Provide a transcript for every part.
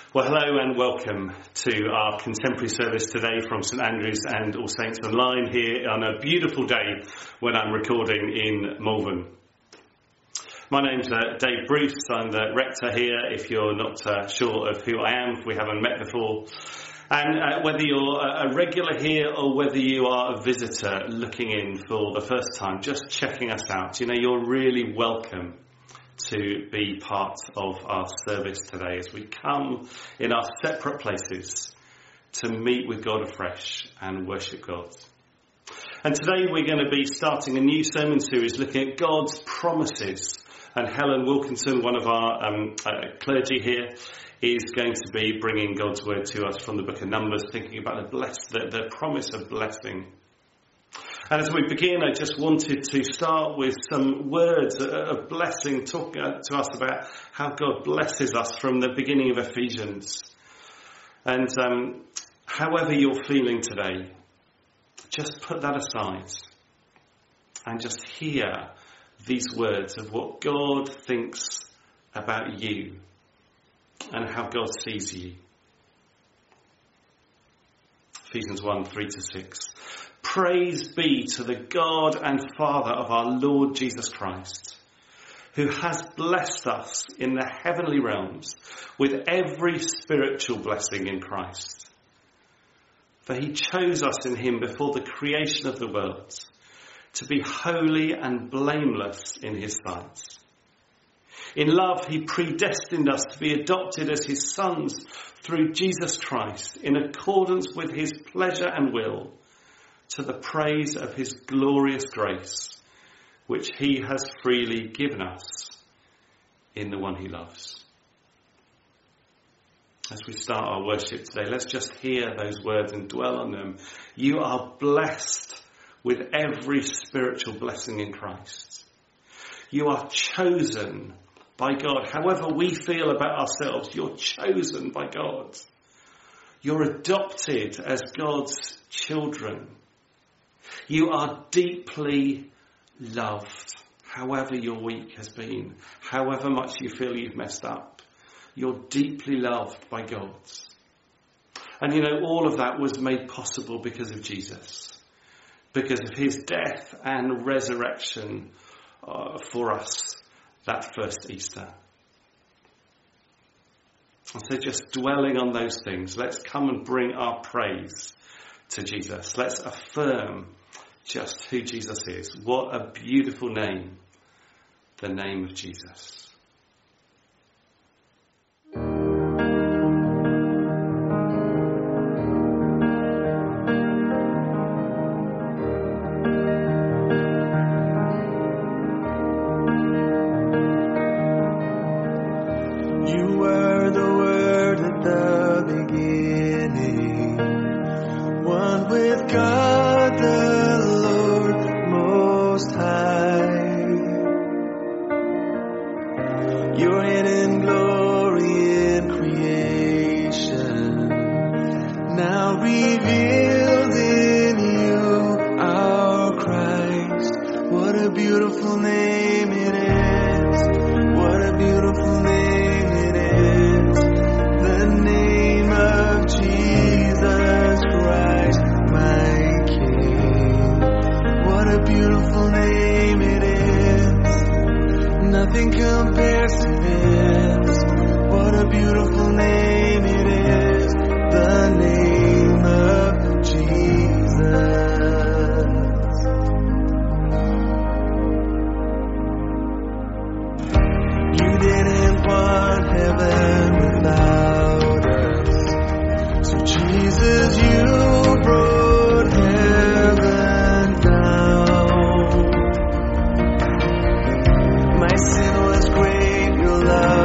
Well, hello and welcome to our contemporary service today from St Andrews and All Saints Online here on a beautiful day when I'm recording in Malvern. My name's Dave Bruce. I'm the rector here, if you're not sure of who I am, if we haven't met before. And whether you're a regular here or whether you are a visitor looking in for the first time, just checking us out, you're really welcome to be part of our service today as we come in our separate places to meet with God afresh and worship God. And today we're going to be starting a new sermon series looking at God's promises. And Helen Wilkinson, one of our clergy here, is going to be bringing God's word to us from the book of Numbers, thinking about the promise of blessing. And as we begin, I just wanted to start with some words of blessing, talk to us about how God blesses us from the beginning of Ephesians. And however you're feeling today, just put that aside and just hear these words of what God thinks about you and how God sees you. Ephesians 1, 3-6. Praise be to the God and Father of our Lord Jesus Christ, who has blessed us in the heavenly realms with every spiritual blessing in Christ. For he chose us in him before the creation of the world to be holy and blameless in his sight. In love, he predestined us to be adopted as his sons through Jesus Christ in accordance with his pleasure and will, to the praise of his glorious grace, which he has freely given us in the one he loves. As we start our worship today, let's just hear those words and dwell on them. You are blessed with every spiritual blessing in Christ. You are chosen by God. However we feel about ourselves, you're chosen by God. You're adopted as God's children. You are deeply loved, however your week has been, however much you feel you've messed up. You're deeply loved by God. And all of that was made possible because of Jesus, because of his death and resurrection for us that first Easter. And so just dwelling on those things, let's come and bring our praise to Jesus. Let's affirm just who Jesus is. What a beautiful name, the name of Jesus. Love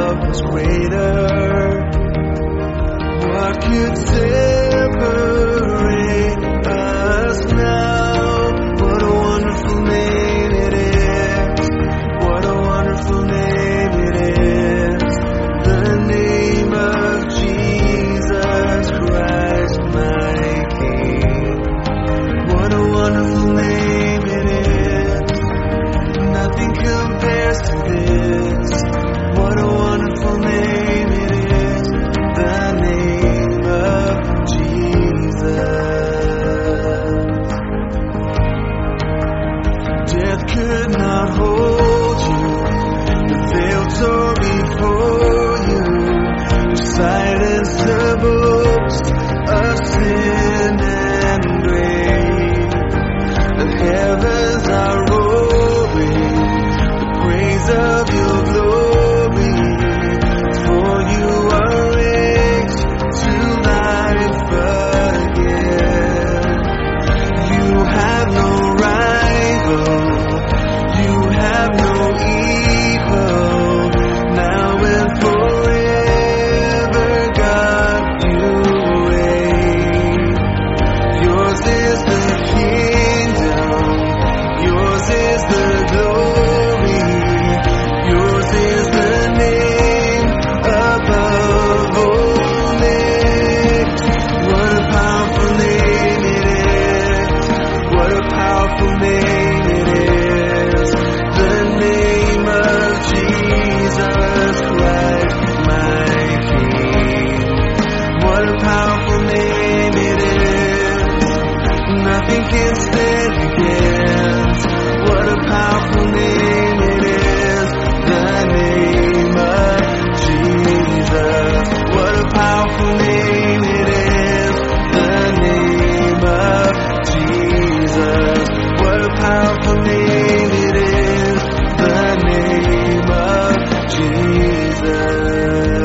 not hold you. The veil tore before you. You silenced the boast of sin and grave. The heavens are roaring the praise of your glory. For you are raised to life again. You have no rival. You have no equal. Now and forever, God, you reign. Yours is the kingdom. Yours is the glory. Yours is the name above all names. What a powerful name it is. What a powerful name it is. The name of Jesus Christ, my King. What a powerful name it is. Nothing can stand against. What a powerful name it is. The name of Jesus. What a powerful name it is. The name of Jesus. What a powerful name it is. The name of Jesus.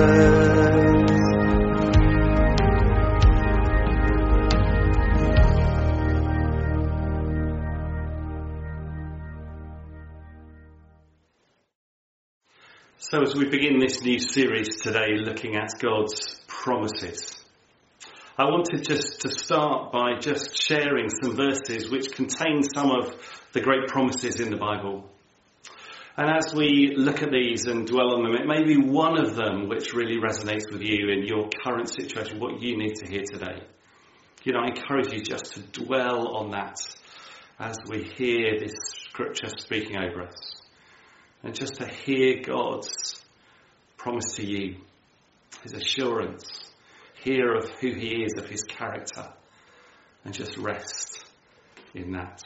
So as we begin this new series today looking at God's promises, I wanted just to start by just sharing some verses which contain some of the great promises in the Bible. And as we look at these and dwell on them, it may be one of them which really resonates with you in your current situation, what you need to hear today. You know, I encourage you just to dwell on that as we hear this scripture speaking over us. And just to hear God's promise to you, his assurance, hear of who he is, of his character, and just rest in that.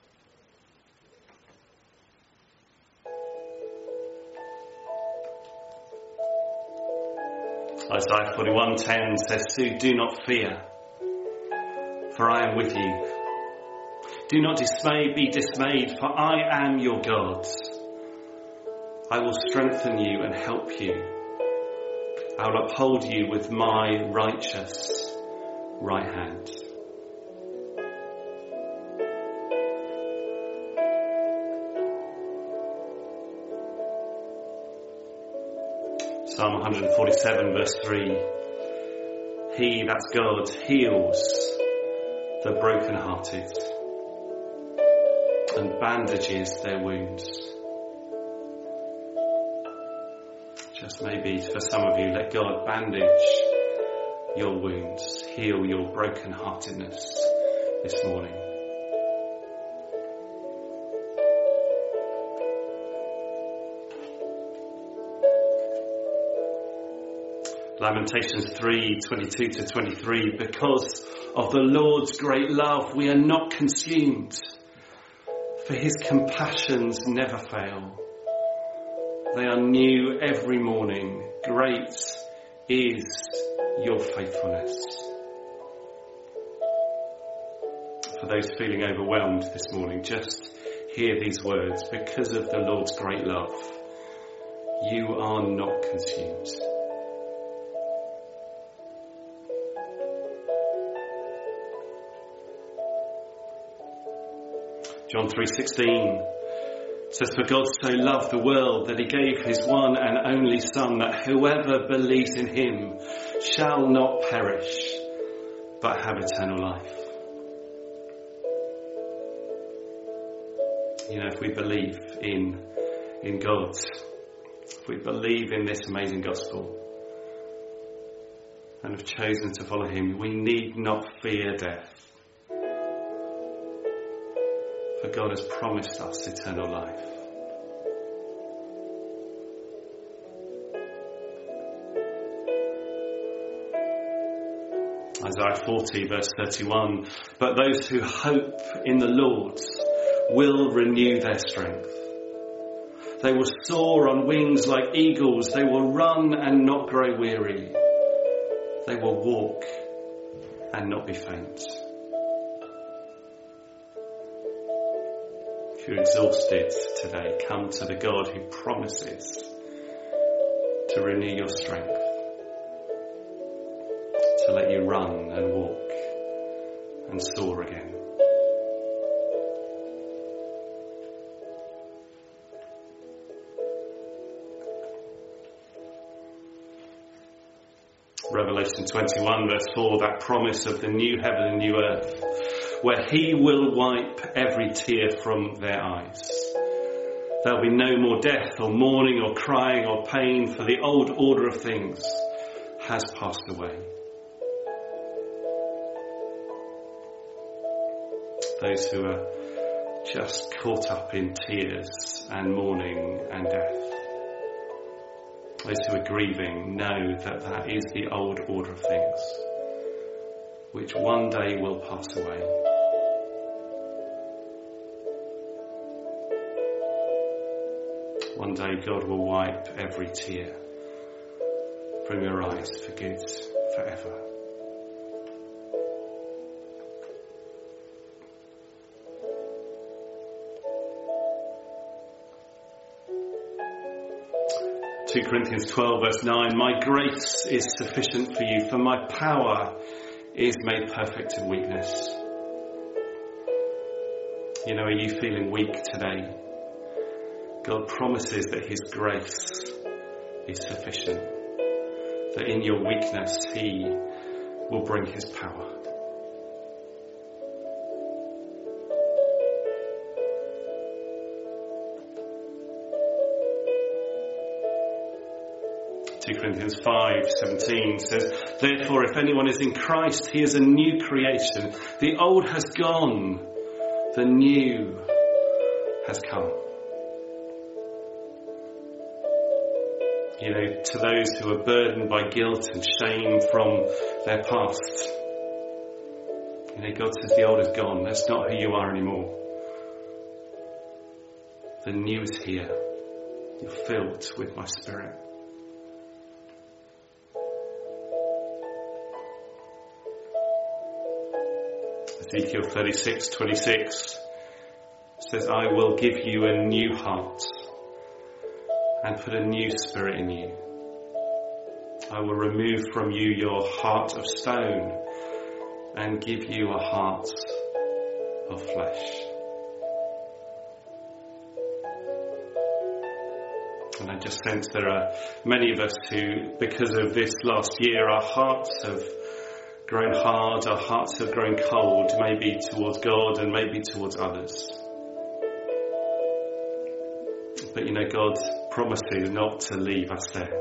Isaiah 41:10 says, "So do not fear, for I am with you. Do not be dismayed, for I am your God. I will strengthen you and help you. I will uphold you with my righteous right hand." Psalm 147 verse 3. He, that's God, heals the brokenhearted and bandages their wounds. Just maybe for some of you, let God bandage your wounds, heal your brokenheartedness this morning. Lamentations 3:22-23, because of the Lord's great love we are not consumed, for his compassions never fail. They are new every morning. Great is your faithfulness. For those feeling overwhelmed this morning, just hear these words. Because of the Lord's great love, you are not consumed. John 3:16 says, "For God so loved the world that he gave his one and only Son, that whoever believes in him shall not perish, but have eternal life." You know, if we believe in God, if we believe in this amazing gospel and have chosen to follow him, we need not fear death. For God has promised us eternal life. Isaiah 40 verse 31, "But those who hope in the Lord will renew their strength. They will soar on wings like eagles. They will run and not grow weary. They will walk and not be faint. If you're exhausted today, come to the God who promises to renew your strength, to let you run and walk and soar again. Revelation 21 verse 4, that promise of the new heaven and new earth, where he will wipe every tear from their eyes. There'll be no more death or mourning or crying or pain, for the old order of things has passed away. Those who are just caught up in tears and mourning and death, those who are grieving, know that that is the old order of things, which one day will pass away. One day God will wipe every tear from your eyes for good, forever. (2 Corinthians 12 verse 9), my grace is sufficient for you, for my power is made perfect in weakness. You know, are you feeling weak today? God promises that his grace is sufficient, that in your weakness he will bring his power. Corinthians 5:17 says, therefore, if anyone is in Christ, he is a new creation. The old has gone, the new has come. You know, to those who are burdened by guilt and shame from their past, you know, God says the old is gone. That's not who you are anymore. The new is here. You're filled with my Spirit. Ezekiel 36:26 says, I will give you a new heart and put a new spirit in you. I will remove from you your heart of stone and give you a heart of flesh. And I just sense there are many of us who, because of this last year, our hearts have grown hard, our hearts have grown cold, maybe towards God and maybe towards others. But you know, God promises not to leave us there.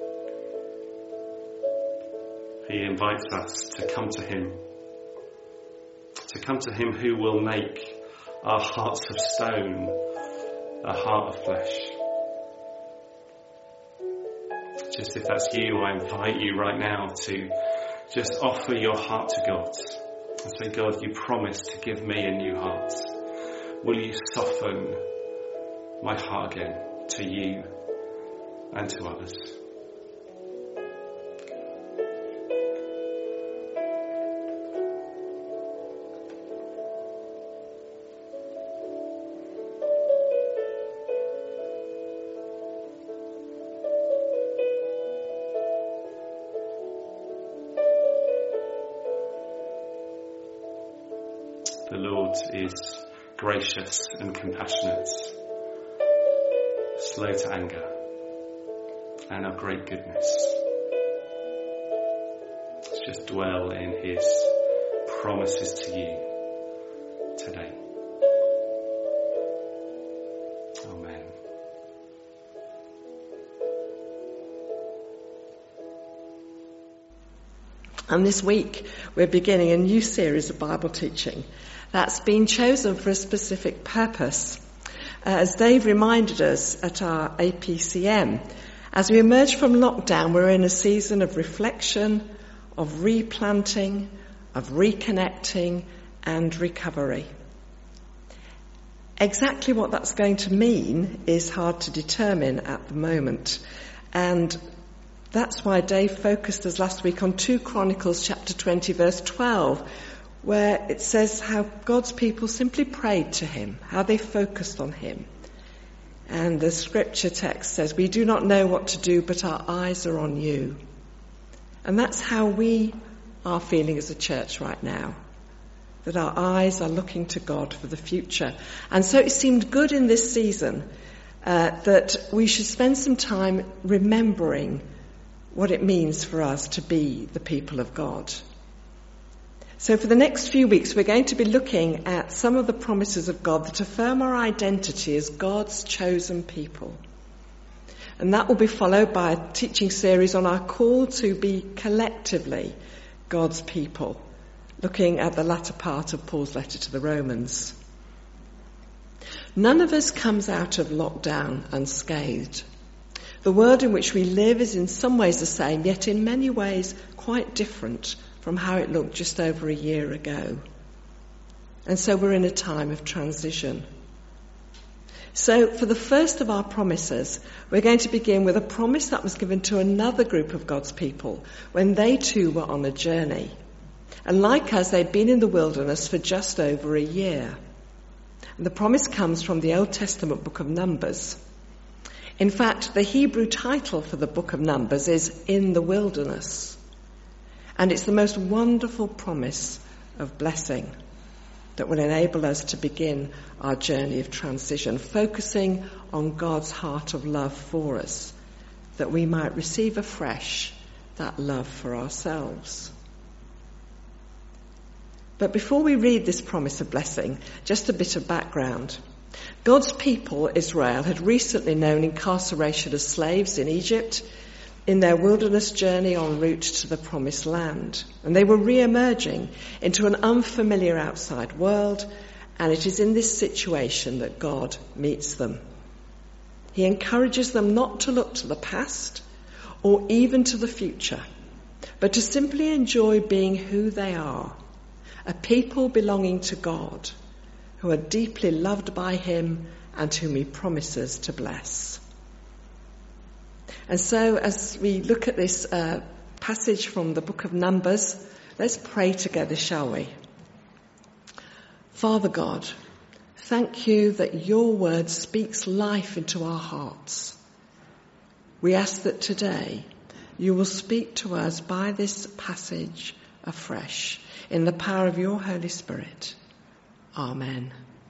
He invites us to come to him who will make our hearts of stone a heart of flesh. Just if that's you, I invite you right now to just offer your heart to God and say, God, you promised to give me a new heart. Will you soften my heart again to you and to others? The Lord is gracious and compassionate, slow to anger, and of great goodness. Let's just dwell in his promises to you today. Amen. And this week we're beginning a new series of Bible teaching that's been chosen for a specific purpose. As Dave reminded us at our APCM, as we emerge from lockdown, we're in a season of reflection, of replanting, of reconnecting and recovery. Exactly what that's going to mean is hard to determine at the moment. And that's why Dave focused us last week on 2 Chronicles chapter 20 verse 12, where it says how God's people simply prayed to him, how they focused on him. And the scripture text says, "We do not know what to do, but our eyes are on you." And that's how we are feeling as a church right now, that our eyes are looking to God for the future. And so it seemed good in this season that we should spend some time remembering what it means for us to be the people of God. So for the next few weeks, we're going to be looking at some of the promises of God that affirm our identity as God's chosen people. And that will be followed by a teaching series on our call to be collectively God's people, looking at the latter part of Paul's letter to the Romans. None of us comes out of lockdown unscathed. The world in which we live is in some ways the same, yet in many ways quite different from how it looked just over a year ago. And so we're in a time of transition. So for the first of our promises, we're going to begin with a promise that was given to another group of God's people when they too were on a journey. And like us, they'd been in the wilderness for just over a year. And the promise comes from the Old Testament book of Numbers. In fact, the Hebrew title for the book of Numbers is In the Wilderness. And it's the most wonderful promise of blessing that will enable us to begin our journey of transition, focusing on God's heart of love for us, that we might receive afresh that love for ourselves. But before we read this promise of blessing, just a bit of background. God's people, Israel, had recently known incarceration as slaves in Egypt in their wilderness journey en route to the promised land. And they were re-emerging into an unfamiliar outside world, and it is in this situation that God meets them. He encourages them not to look to the past or even to the future, but to simply enjoy being who they are, a people belonging to God, who are deeply loved by him and whom he promises to bless. And so as we look at this passage from the book of Numbers, let's pray together, shall we? Father God, thank you that your word speaks life into our hearts. We ask that today you will speak to us by this passage afresh in the power of your Holy Spirit. Amen.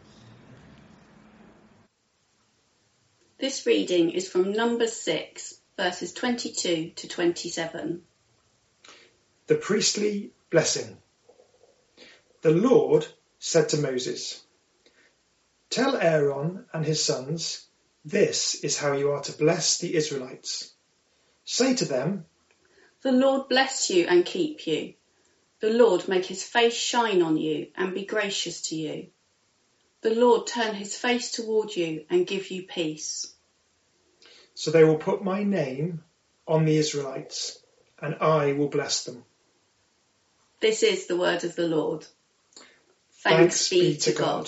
This reading is from Numbers 6, verses 22 to 27. The priestly blessing. The Lord said to Moses, "Tell Aaron and his sons, this is how you are to bless the Israelites. Say to them, The Lord bless you and keep you. The Lord make his face shine on you and be gracious to you. The Lord turn his face toward you and give you peace. So they will put my name on the Israelites, and I will bless them." This is the word of the Lord. Thanks be to God.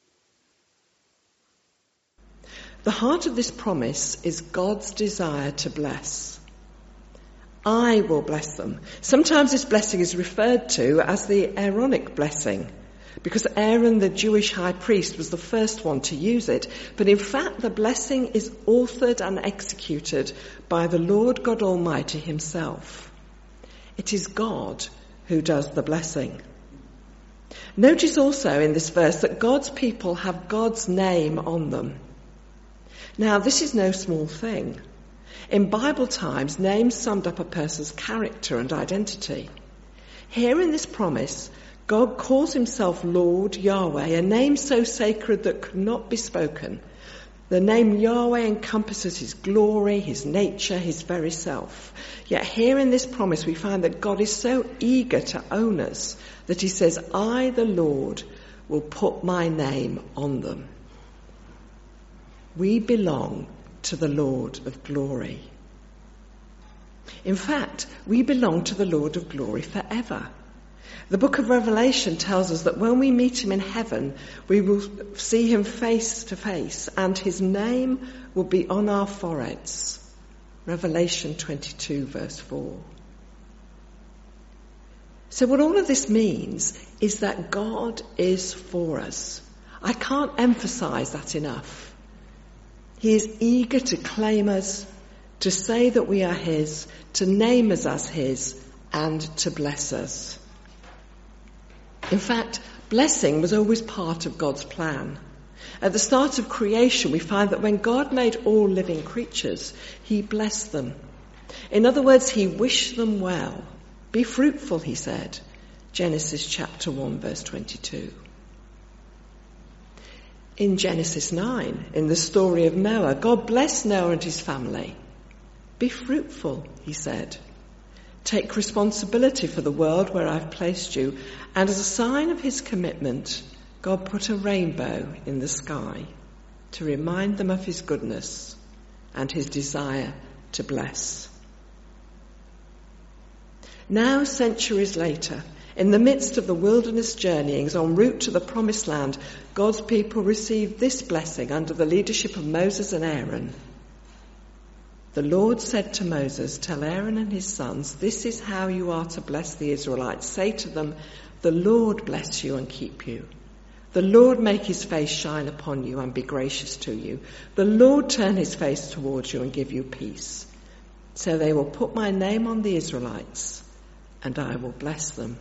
The heart of this promise is God's desire to bless. I will bless them. Sometimes this blessing is referred to as the Aaronic blessing, because Aaron, the Jewish high priest, was the first one to use it. But in fact, the blessing is authored and executed by the Lord God Almighty himself. It is God who does the blessing. Notice also in this verse that God's people have God's name on them. Now, this is no small thing. In Bible times, names summed up a person's character and identity. Here in this promise, God calls himself Lord Yahweh, a name so sacred that could not be spoken. The name Yahweh encompasses his glory, his nature, his very self. Yet here in this promise we find that God is so eager to own us that he says, I, the Lord, will put my name on them. We belong to the Lord of glory. In fact, we belong to the Lord of glory forever. The book of Revelation tells us that when we meet him in heaven, we will see him face to face and his name will be on our foreheads. Revelation 22 verse 4. So what all of this means is that God is for us. I can't emphasize that enough. He is eager to claim us, to say that we are his, to name us as his, and to bless us. In fact, blessing was always part of God's plan. At the start of creation, we find that when God made all living creatures, he blessed them. In other words, he wished them well. Be fruitful, he said. Genesis chapter 1, verse 22. In Genesis 9, in the story of Noah, God blessed Noah and his family. Be fruitful, he said. Take responsibility for the world where I've placed you. And as a sign of his commitment, God put a rainbow in the sky to remind them of his goodness and his desire to bless. Now, centuries later, in the midst of the wilderness journeyings en route to the promised land, God's people received this blessing under the leadership of Moses and Aaron. The Lord said to Moses, tell Aaron and his sons, this is how you are to bless the Israelites. Say to them, the Lord bless you and keep you. The Lord make his face shine upon you and be gracious to you. The Lord turn his face towards you and give you peace. So they will put my name on the Israelites, and I will bless them.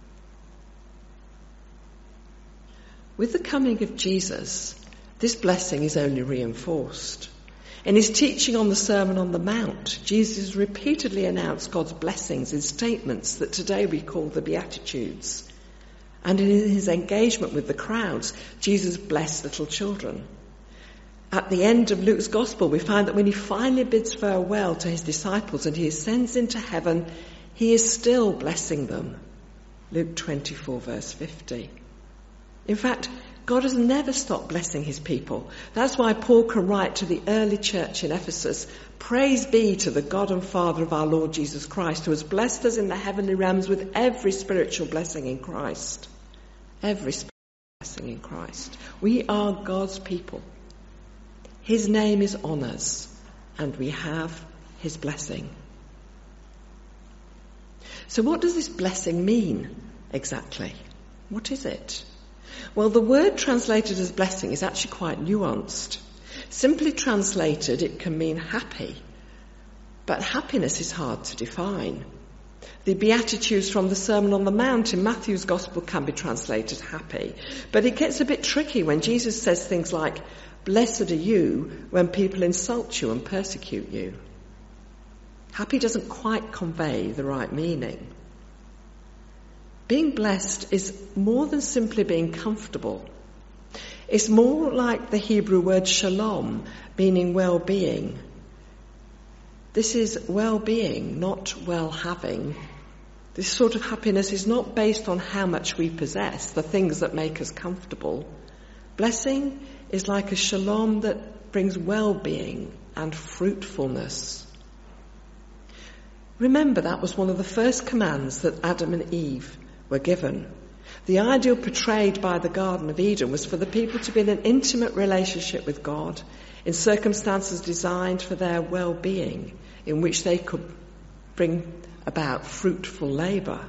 With the coming of Jesus, this blessing is only reinforced. In his teaching on the Sermon on the Mount, Jesus repeatedly announced God's blessings in statements that today we call the Beatitudes. And in his engagement with the crowds, Jesus blessed little children. At the end of Luke's Gospel, we find that when he finally bids farewell to his disciples and he ascends into heaven, he is still blessing them. Luke 24, verse 50. In fact, God has never stopped blessing his people. That's why Paul can write to the early church in Ephesus, praise be to the God and Father of our Lord Jesus Christ, who has blessed us in the heavenly realms with every spiritual blessing in Christ. Every spiritual blessing in Christ. We are God's people. His name is on us, and we have his blessing. So what does this blessing mean exactly? What is it? Well, the word translated as blessing is actually quite nuanced. Simply translated, it can mean happy. But happiness is hard to define. The Beatitudes from the Sermon on the Mount in Matthew's Gospel can be translated happy. But it gets a bit tricky when Jesus says things like, blessed are you when people insult you and persecute you. Happy doesn't quite convey the right meaning. Being blessed is more than simply being comfortable. It's more like the Hebrew word shalom, meaning well-being. This is well-being, not well-having. This sort of happiness is not based on how much we possess, the things that make us comfortable. Blessing is like a shalom that brings well-being and fruitfulness. Remember, that was one of the first commands that Adam and Eve were given. The ideal portrayed by the Garden of Eden was for the people to be in an intimate relationship with God in circumstances designed for their well-being, in which they could bring about fruitful labour.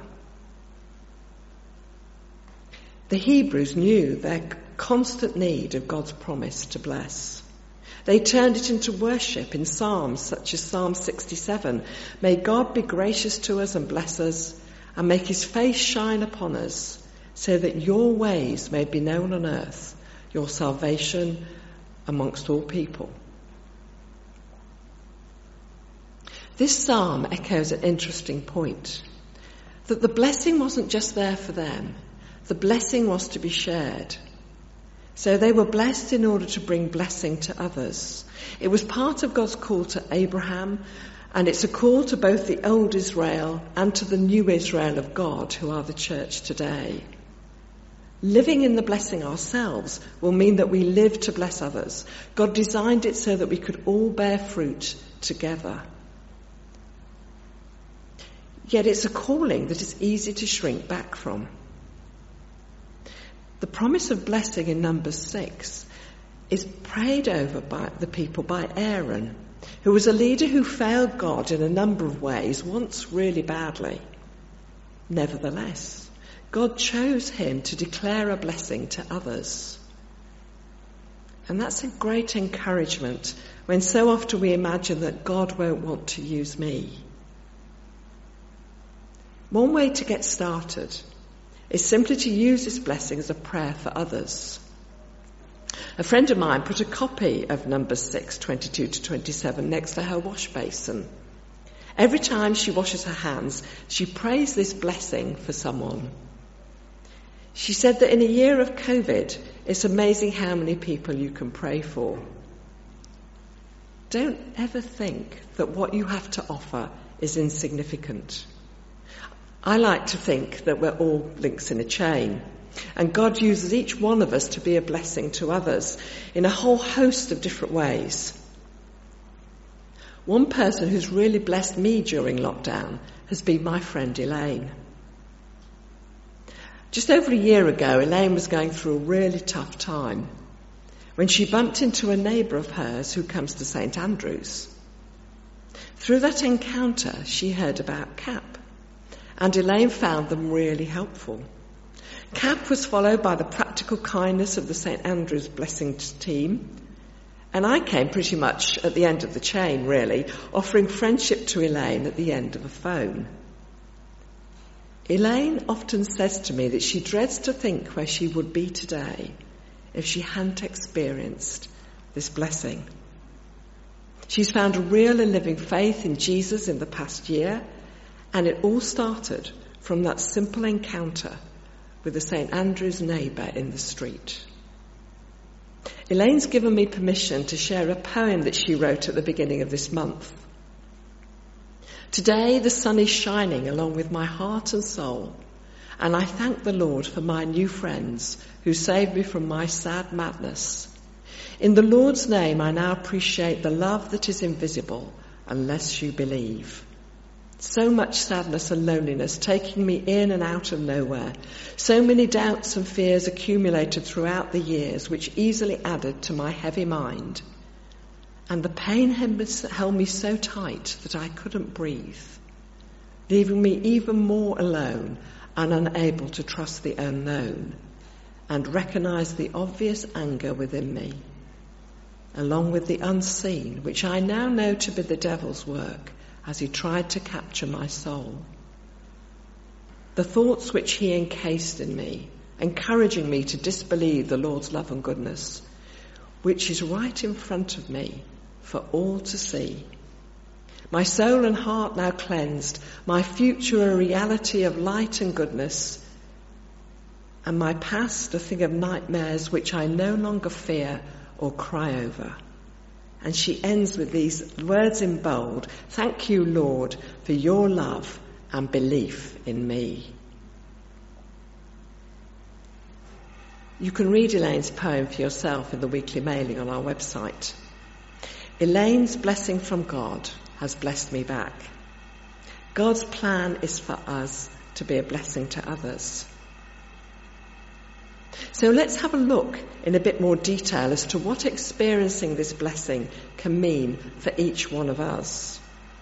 The Hebrews knew their constant need of God's promise to bless. They turned it into worship in psalms such as Psalm 67. May God be gracious to us and bless us, and make his face shine upon us, so that your ways may be known on earth, your salvation amongst all people. This psalm echoes an interesting point, that the blessing wasn't just there for them, the blessing was to be shared. So they were blessed in order to bring blessing to others. It was part of God's call to Abraham, and it's a call to both the old Israel and to the new Israel of God, who are the church today. Living in the blessing ourselves will mean that we live to bless others. God designed it so that we could all bear fruit together. Yet it's a calling that is easy to shrink back from. The promise of blessing in Numbers 6 is prayed over by the people by Aaron, who was a leader who failed God in a number of ways, once really badly. Nevertheless, God chose him to declare a blessing to others. And that's a great encouragement when so often we imagine that God won't want to use me. One way to get started is simply to use this blessing as a prayer for others. A friend of mine put a copy of Numbers 6, 22 to 27 next to her wash basin. Every time she washes her hands, she prays this blessing for someone. She said that in a year of COVID, it's amazing how many people you can pray for. Don't ever think that what you have to offer is insignificant. I like to think that we're all links in a chain, and God uses each one of us to be a blessing to others in a whole host of different ways. One person who's really blessed me during lockdown has been my friend Elaine. Just over a year ago, Elaine was going through a really tough time when she bumped into a neighbour of hers who comes to St Andrews. Through that encounter, she heard about CAP, and Elaine found them really helpful. CAP was followed by the practical kindness of the St Andrews Blessing team, and I came pretty much at the end of the chain, really, offering friendship to Elaine at the end of a phone. Elaine often says to me that she dreads to think where she would be today if she hadn't experienced this blessing. She's found a real and living faith in Jesus in the past year, and it all started from that simple encounter with a St Andrews neighbour in the street. Elaine's given me permission to share a poem that she wrote at the beginning of this month. Today the sun is shining along with my heart and soul, and I thank the Lord for my new friends who saved me from my sad madness. In the Lord's name I now appreciate the love that is invisible unless you believe. So much sadness and loneliness taking me in and out of nowhere. So many doubts and fears accumulated throughout the years which easily added to my heavy mind. And the pain held me so tight that I couldn't breathe, leaving me even more alone and unable to trust the unknown and recognise the obvious anger within me, along with the unseen, which I now know to be the devil's work as he tried to capture my soul. The thoughts which he encased in me, encouraging me to disbelieve the Lord's love and goodness, which is right in front of me for all to see. My soul and heart now cleansed, my future a reality of light and goodness, and my past a thing of nightmares which I no longer fear or cry over. And she ends with these words in bold: thank you, Lord, for your love and belief in me. You can read Elaine's poem for yourself in the weekly mailing on our website. Elaine's blessing from God has blessed me back. God's plan is for us to be a blessing to others. So let's have a look in a bit more detail as to what experiencing this blessing can mean for each one of us.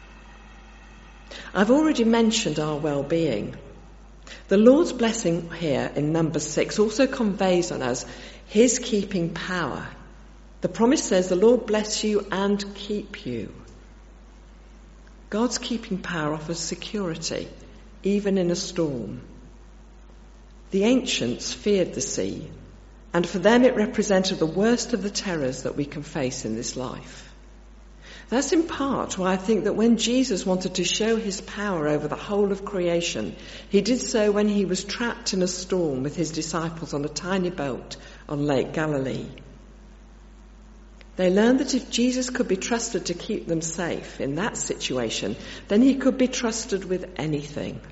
I've already mentioned our well-being. The Lord's blessing here in Numbers 6 also conveys on us his keeping power. The promise says, the Lord bless you and keep you. God's keeping power offers security, even in a storm. The ancients feared the sea, and for them it represented the worst of the terrors that we can face in this life. That's in part why I think that when Jesus wanted to show his power over the whole of creation, he did so when he was trapped in a storm with his disciples on a tiny boat on Lake Galilee. They learned that if Jesus could be trusted to keep them safe in that situation, then he could be trusted with anything.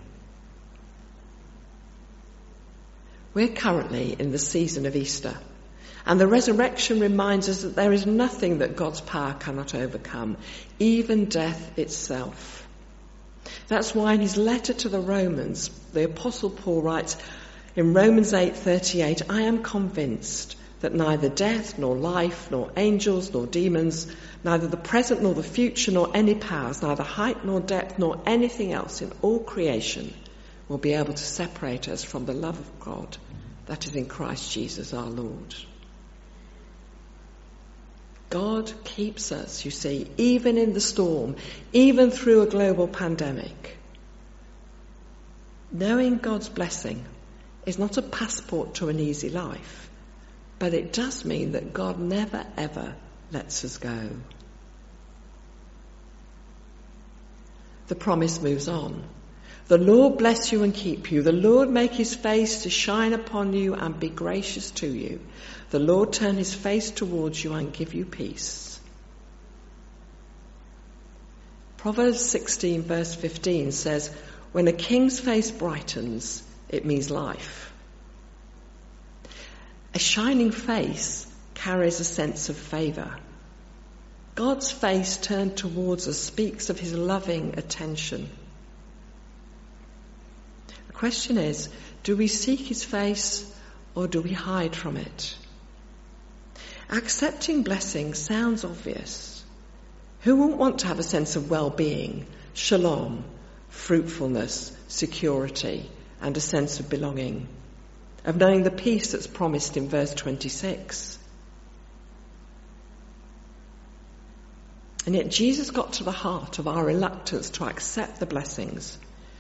We're currently in the season of Easter, and the resurrection reminds us that there is nothing that God's power cannot overcome, even death itself. That's why in his letter to the Romans, the Apostle Paul writes in Romans 8:38, I am convinced that neither death, nor life, nor angels, nor demons, neither the present nor the future, nor any powers, neither height nor depth, nor anything else in all creation will be able to separate us from the love of God that is in Christ Jesus our Lord. God keeps us, you see, even in the storm, even through a global pandemic. Knowing God's blessing is not a passport to an easy life, but it does mean that God never ever lets us go. The promise moves on. The Lord bless you and keep you. The Lord make his face to shine upon you and be gracious to you. The Lord turn his face towards you and give you peace. Proverbs 16 verse 15 says, when a king's face brightens, it means life. A shining face carries a sense of favour. God's face turned towards us speaks of his loving attention. The question is, do we seek his face or do we hide from it? Accepting blessing sounds obvious. Who wouldn't want to have a sense of well-being, shalom, fruitfulness, security, and a sense of belonging, of knowing the peace that's promised in verse 26? And yet Jesus got to the heart of our reluctance to accept the blessings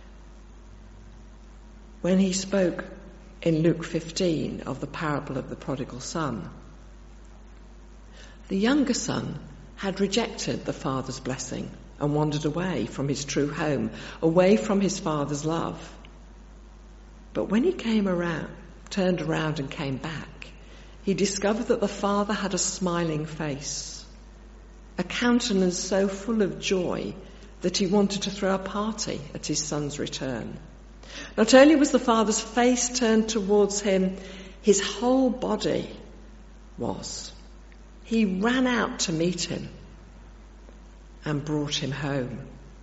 when he spoke in Luke 15 of the parable of the prodigal son. The younger son had rejected the father's blessing and wandered away from his true home, away from his father's love. But when he turned around and came back, he discovered that the father had a smiling face, a countenance so full of joy that he wanted to throw a party at his son's return. Not only was the father's face turned towards him, his whole body was. He ran out to meet him and brought him home.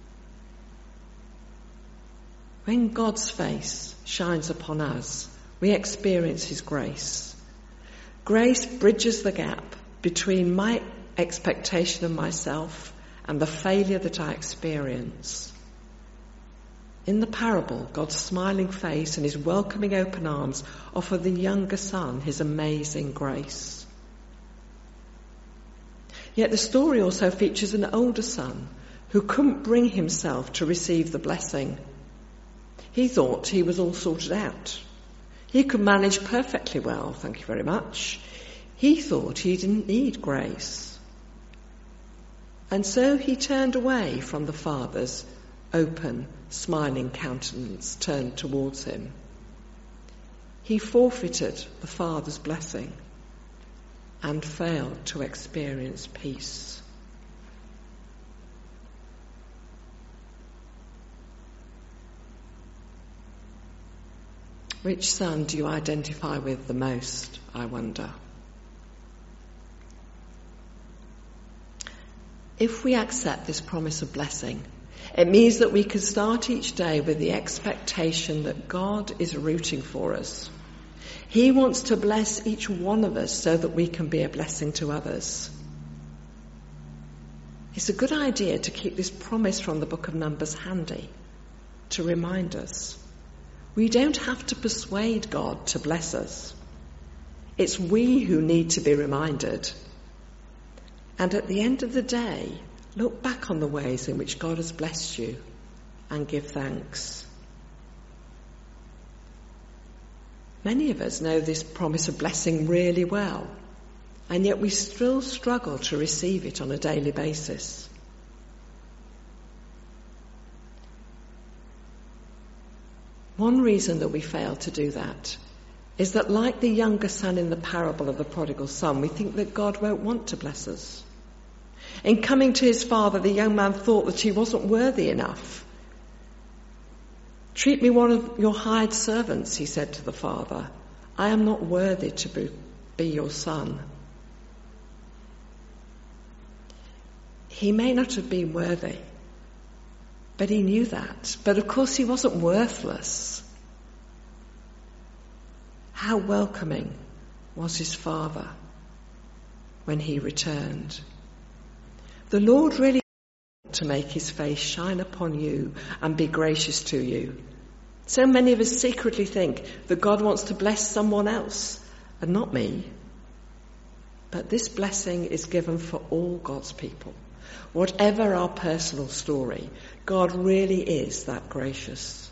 When God's face shines upon us, we experience his grace. Grace bridges the gap between my expectation of myself and the failure that I experience. In the parable, God's smiling face and his welcoming open arms offer the younger son his amazing grace. Yet the story also features an older son who couldn't bring himself to receive the blessing. He thought he was all sorted out. He could manage perfectly well, thank you very much. He thought he didn't need grace. And so he turned away from the father's open, smiling countenance turned towards him. He forfeited the father's blessing and failed to experience peace. Which son do you identify with the most, I wonder? If we accept this promise of blessing, it means that we can start each day with the expectation that God is rooting for us. He wants to bless each one of us so that we can be a blessing to others. It's a good idea to keep this promise from the book of Numbers handy, to remind us. We don't have to persuade God to bless us. It's we who need to be reminded. And at the end of the day, look back on the ways in which God has blessed you and give thanks. Many of us know this promise of blessing really well, and yet we still struggle to receive it on a daily basis. One reason that we fail to do that is that, like the younger son in the parable of the prodigal son, we think that God won't want to bless us. In coming to his father, the young man thought that he wasn't worthy enough. "Treat me one of your hired servants," he said to the father. "I am not worthy to be your son." He may not have been worthy, But he knew that. But of course he wasn't worthless. How welcoming was his Father when he returned. The Lord really wants to make his face shine upon you and be gracious to you. So many of us secretly think that God wants to bless someone else and not me. But this blessing is given for all God's people. Whatever our personal story, God really is that gracious.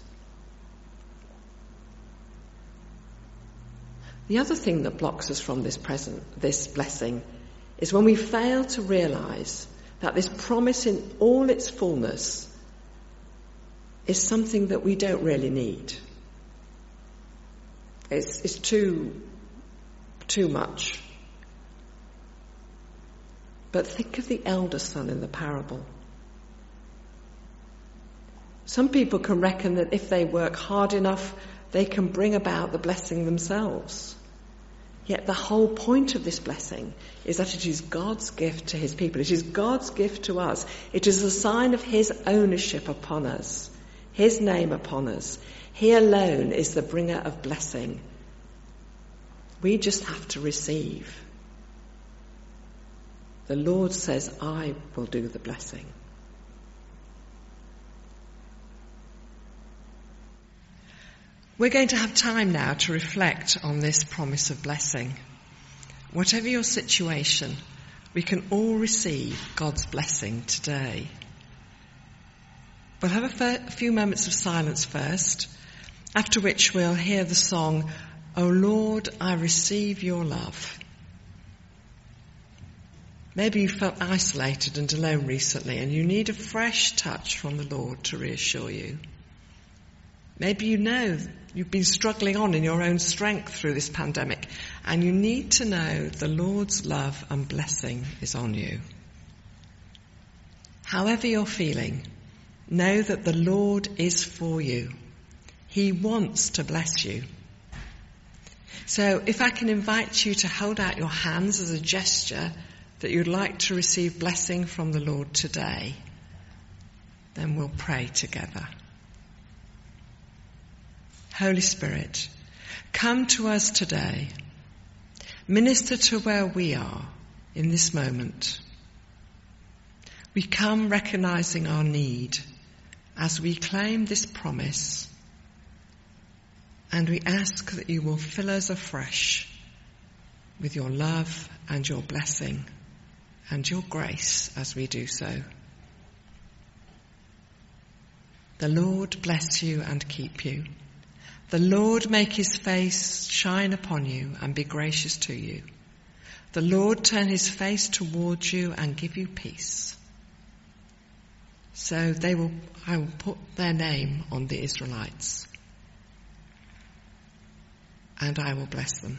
The other thing that blocks us from this blessing is when we fail to realise that this promise in all its fullness is something that we don't really need. It's too much. But think of the elder son in the parable. Some people can reckon that if they work hard enough, they can bring about the blessing themselves. Yet the whole point of this blessing is that it is God's gift to his people. It is God's gift to us. It is a sign of his ownership upon us, his name upon us. He alone is the bringer of blessing. We just have to receive. The Lord says, I will do the blessing. We're going to have time now to reflect on this promise of blessing. Whatever your situation, we can all receive God's blessing today. We'll have a few moments of silence first, after which we'll hear the song, O Lord, I receive your love. Maybe you felt isolated and alone recently and you need a fresh touch from the Lord to reassure you. Maybe you know you've been struggling on in your own strength through this pandemic and you need to know the Lord's love and blessing is on you. However you're feeling, know that the Lord is for you. He wants to bless you. So if I can invite you to hold out your hands as a gesture that you'd like to receive blessing from the Lord today, then we'll pray together. Holy Spirit, come to us today. Minister to where we are in this moment. We come recognizing our need as we claim this promise, and we ask that you will fill us afresh with your love and your blessing and your grace as we do so. The Lord bless you and keep you. The Lord make his face shine upon you and be gracious to you. The Lord turn his face towards you and give you peace. So I will put their name on the Israelites, and I will bless them.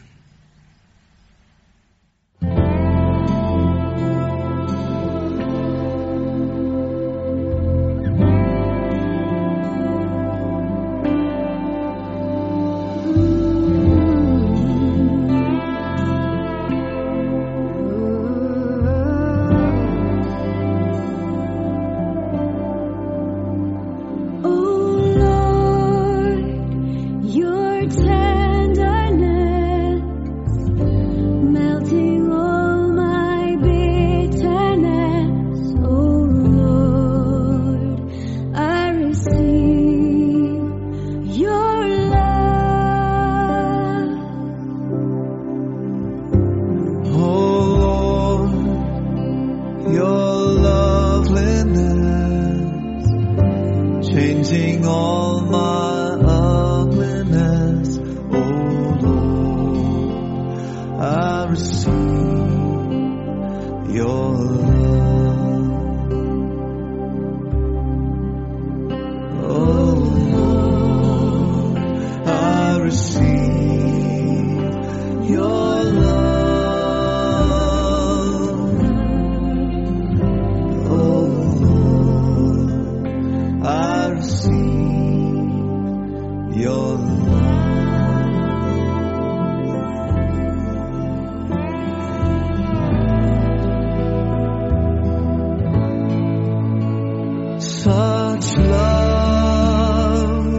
Such love,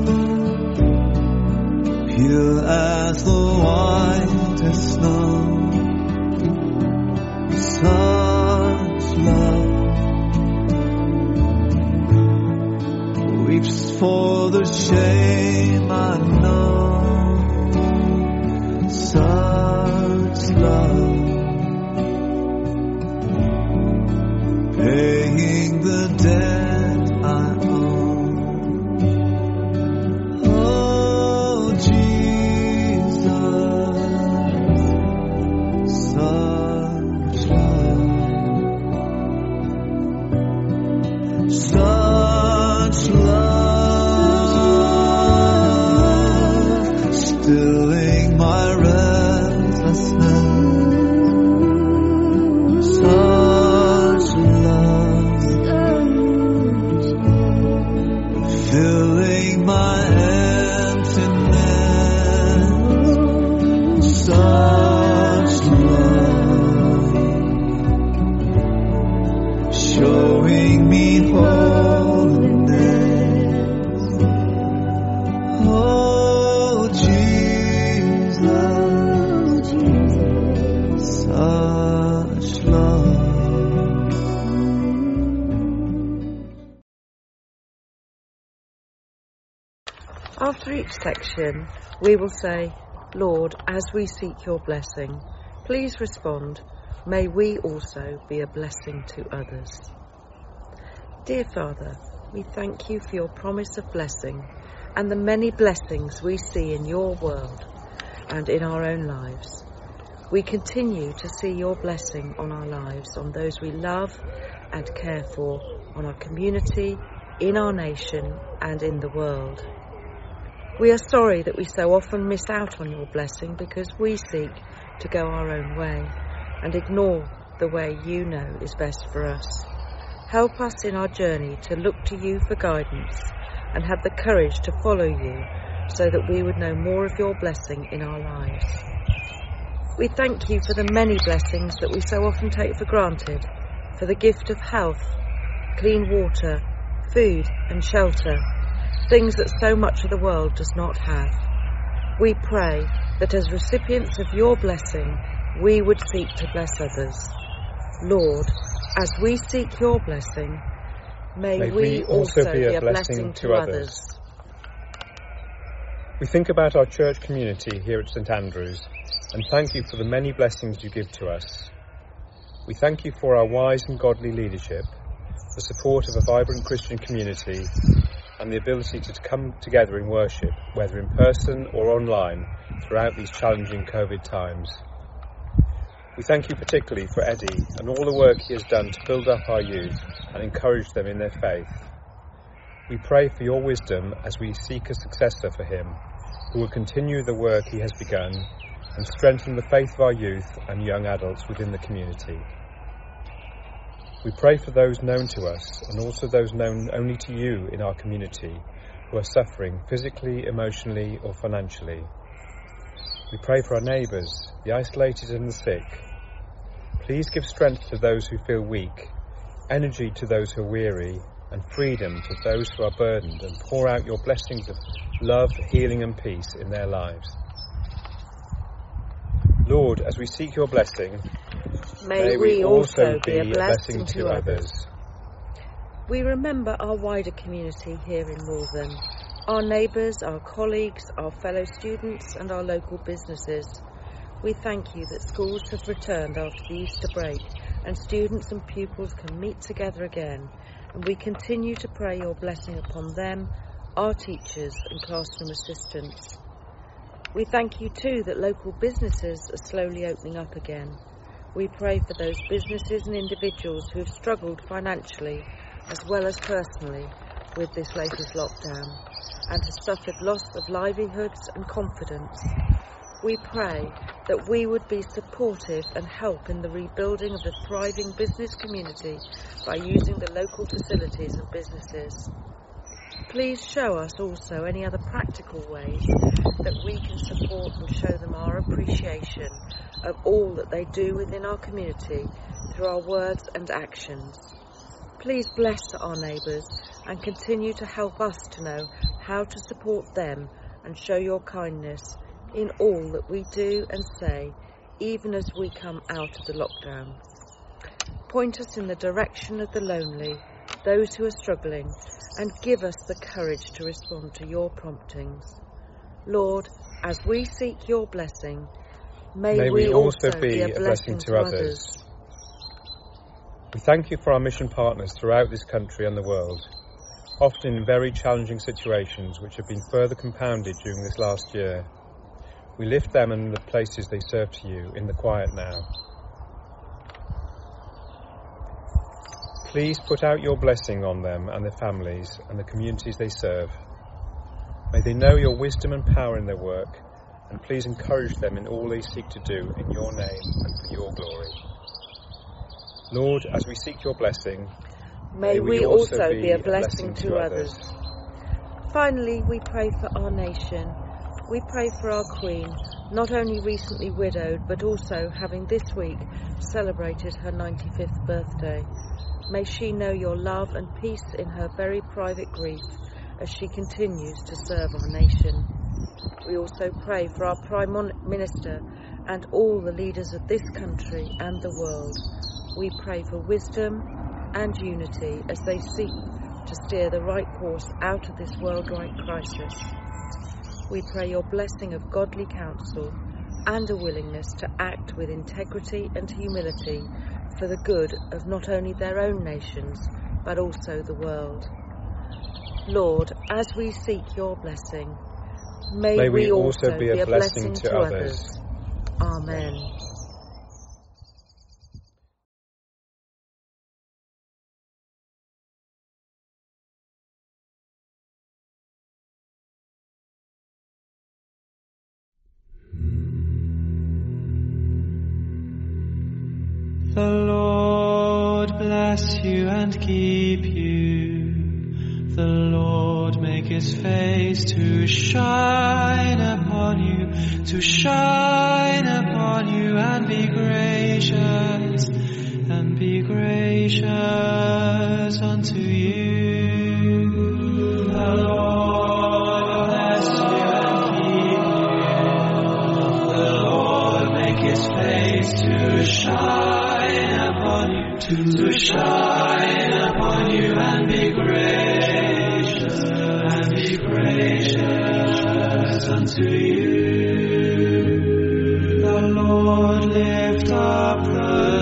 pure as the whitest snow. Such love weeps for the shame I know. Such love, paying the debt I owe. Oh, Jesus, such love, such love, stilling my restlessness. Such love, filling my emptiness. Such love, showing me holiness. Oh, Jesus, such love. After each section, we will say, Lord, as we seek your blessing, please respond, may we also be a blessing to others. Dear Father, we thank you for your promise of blessing and the many blessings we see in your world and in our own lives. We continue to see your blessing on our lives, on those we love and care for, on our community, in our nation and in the world. We are sorry that we so often miss out on your blessing because we seek to go our own way and ignore the way you know is best for us. Help us in our journey to look to you for guidance and have the courage to follow you so that we would know more of your blessing in our lives. We thank you for the many blessings that we so often take for granted, for the gift of health, clean water, food and shelter, things that so much of the world does not have. We pray that as recipients of your blessing, we would seek to bless others. Lord, as we seek your blessing, may we also be a blessing to others. We think about our church community here at St Andrews and thank you for the many blessings you give to us. We thank you for our wise and godly leadership, the support of a vibrant Christian community, and the ability to come together in worship, whether in person or online, throughout these challenging COVID times. We thank you particularly for Eddie and all the work he has done to build up our youth and encourage them in their faith. We pray for your wisdom as we seek a successor for him, who will continue the work he has begun and strengthen the faith of our youth and young adults within the community. We pray for those known to us and also those known only to you in our community who are suffering physically, emotionally or financially. We pray for our neighbours, the isolated and the sick. Please give strength to those who feel weak, energy to those who are weary, and freedom to those who are burdened, and pour out your blessings of love, healing and peace in their lives. Lord, as we seek your blessing, may we also be a blessing to others. We remember our wider community here in Malvern, our neighbours, our colleagues, our fellow students and our local businesses. We thank you that schools have returned after the Easter break and students and pupils can meet together again, and we continue to pray your blessing upon them, our teachers and classroom assistants. We thank you too that local businesses are slowly opening up again. We pray for those businesses and individuals who have struggled financially as well as personally with this latest lockdown and have suffered loss of livelihoods and confidence. We pray that we would be supportive and help in the rebuilding of the thriving business community by using the local facilities and businesses. Please show us also any other practical ways that we can support and show them our appreciation of all that they do within our community through our words and actions. Please bless our neighbours and continue to help us to know how to support them and show your kindness in all that we do and say, even as we come out of the lockdown. Point us in the direction of the lonely, those who are struggling, and give us the courage to respond to your promptings. Lord, as we seek your blessing, may we also be a blessing to others. We thank you for our mission partners throughout this country and the world, often in very challenging situations which have been further compounded during this last year. We lift them and the places they serve to you in the quiet now. Please put out your blessing on them and their families and the communities they serve. May they know your wisdom and power in their work, and please encourage them in all they seek to do in your name and for your glory. Lord, as we seek your blessing, may we also be a blessing to others. Finally, we pray for our nation. We pray for our Queen, not only recently widowed, but also having this week celebrated her 95th birthday. May she know your love and peace in her very private grief as she continues to serve our nation. We also pray for our Prime Minister and all the leaders of this country and the world. We pray for wisdom and unity as they seek to steer the right course out of this worldwide crisis. We pray your blessing of godly counsel and a willingness to act with integrity and humility for the good of not only their own nations, but also the world. Lord, as we seek your blessing, may we also be a blessing to others. Amen. The Lord bless you and keep you. The Lord make his face to shine upon you, and be gracious unto you. The Lord bless you and keep you. The Lord make his face to shine upon you, and be gracious unto you. The Lord lift up the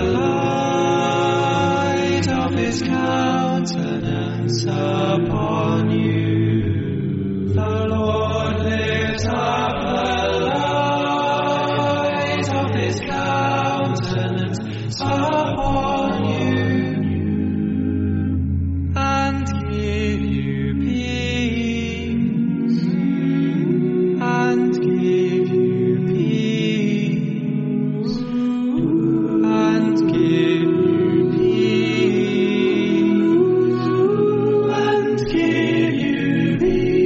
light of his countenance upon you. The Lord lift up the light of his countenance upon you, and give you peace, and give you peace, and give you peace, and give you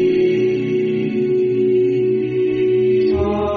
peace.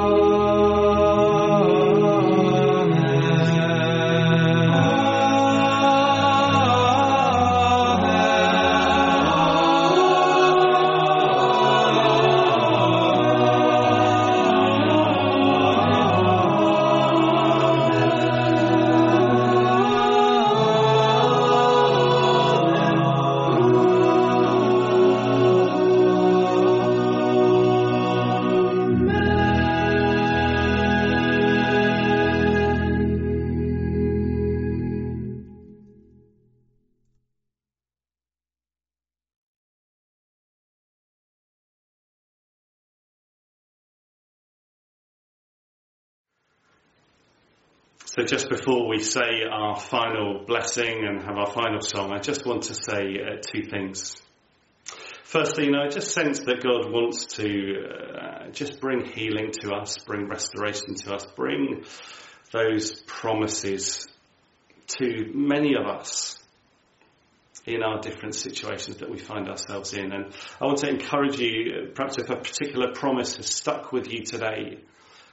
So just before we say our final blessing and have our final song, I just want to say two things. Firstly, I just sense that God wants to just bring healing to us, bring restoration to us, bring those promises to many of us in our different situations that we find ourselves in. And I want to encourage you, perhaps if a particular promise has stuck with you today,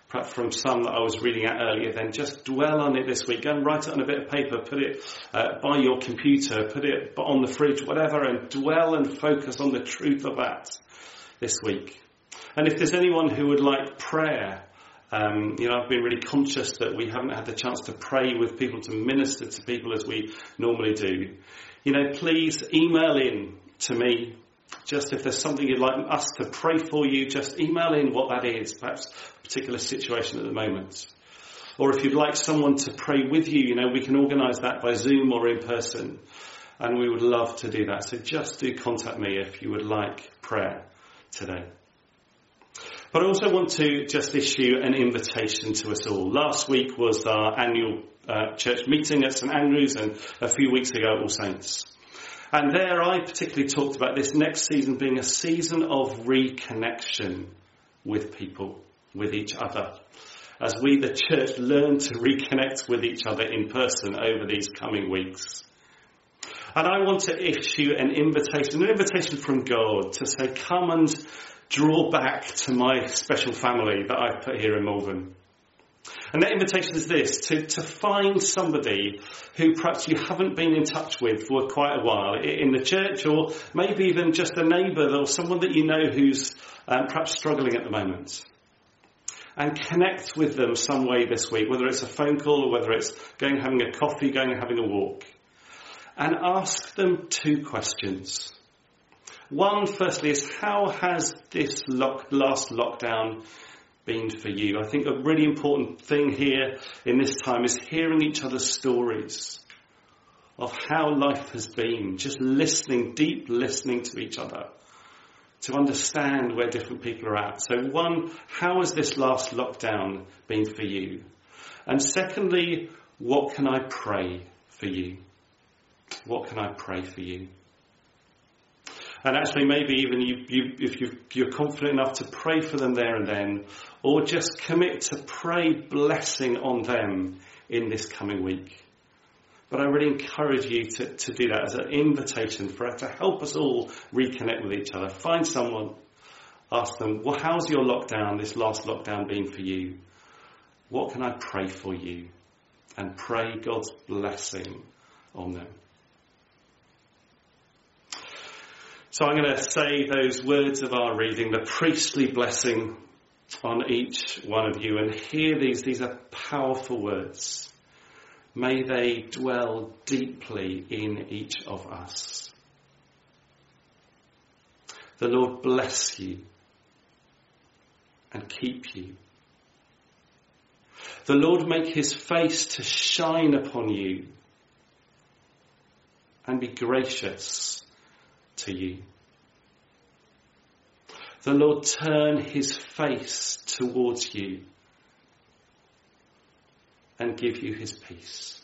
perhaps from some that I was reading out earlier, then just dwell on it this week. Go and write it on a bit of paper, put it by your computer, put it on the fridge, whatever, and dwell and focus on the truth of that this week. And if there's anyone who would like prayer, I've been really conscious that we haven't had the chance to pray with people, to minister to people as we normally do. Please email in to me. Just if there's something you'd like us to pray for you, just email in what that is, perhaps a particular situation at the moment. Or if you'd like someone to pray with you, we can organise that by Zoom or in person. And we would love to do that. So just do contact me if you would like prayer today. But I also want to just issue an invitation to us all. Last week was our annual church meeting at St Andrews, and a few weeks ago at All Saints. And there I particularly talked about this next season being a season of reconnection with people, with each other, as we, the church, learn to reconnect with each other in person over these coming weeks. And I want to issue an invitation from God to say, come and draw back to my special family that I've put here in Malvern. And that invitation is this, to find somebody who perhaps you haven't been in touch with for quite a while in the church, or maybe even just a neighbour or someone that you know who's perhaps struggling at the moment. And connect with them some way this week, whether it's a phone call or whether it's going and having a coffee, going and having a walk. And ask them 2 questions. One, firstly, is how has this last lockdown been for you? I think a really important thing here in this time is hearing each other's stories of how life has been. Just deep listening to each other to understand where different people are at. So one, how has this last lockdown been for you? And secondly, what can I pray for you? What can I pray for you? And actually, maybe even if you're confident enough to pray for them there and then, or just commit to pray blessing on them in this coming week. But I really encourage you to do that as an invitation for to help us all reconnect with each other. Find someone, ask them, well, how's your lockdown, this last lockdown, been for you? What can I pray for you? And pray God's blessing on them. So I'm going to say those words of our reading, the priestly blessing on each one of you. And hear these. These are powerful words. May they dwell deeply in each of us. The Lord bless you and keep you. The Lord make his face to shine upon you and be gracious to you. The Lord turn his face towards you and give you his peace.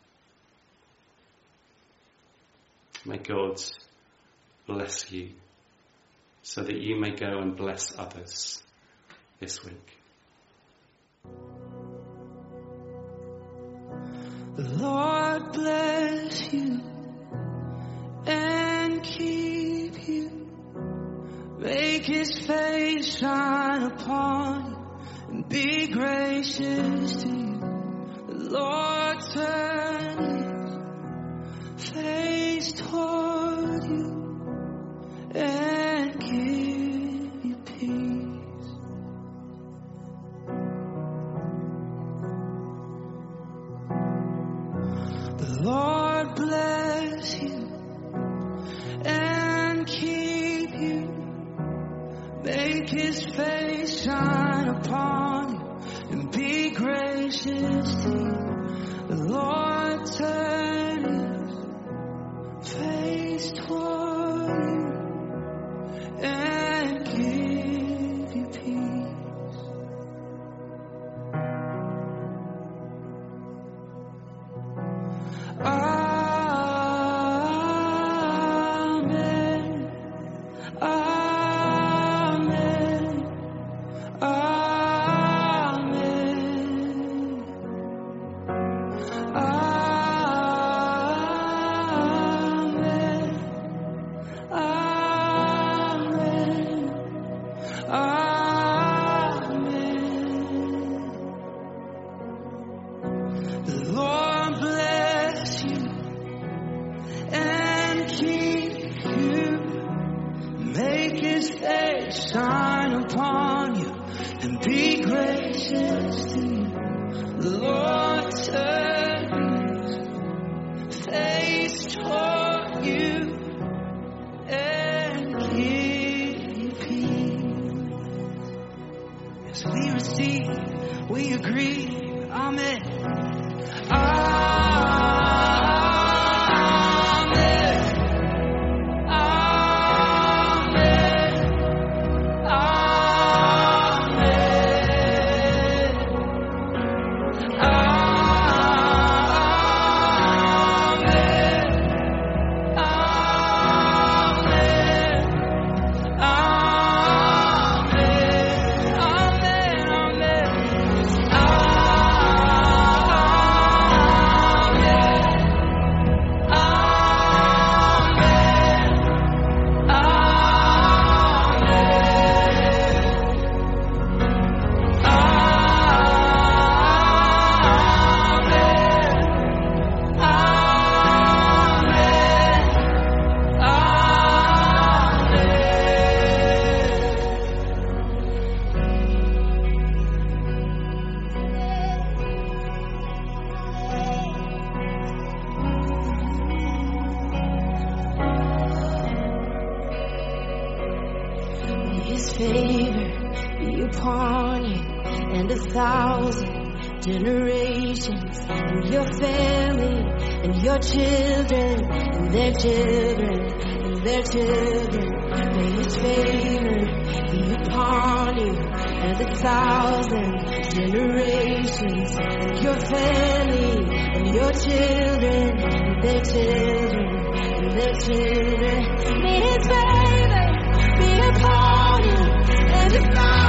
May God bless you so that you may go and bless others this week. The Lord bless you and keep you. Make his face shine upon you and be gracious to you. The Lord turn his face toward you and give you peace. The Lord bless you and keep you. Make his face shine upon you and be gracious to you. The Lord turn his face toward you and give you peace. shine upon you and be gracious to you. The Lord turn his face toward you and give you peace. As we receive, we agree. Amen. Generations and your family and your children and their children and their children. May his favor be upon you and 1,000 generations and your family and your children and their children and their children. May his favor be upon you and 1,000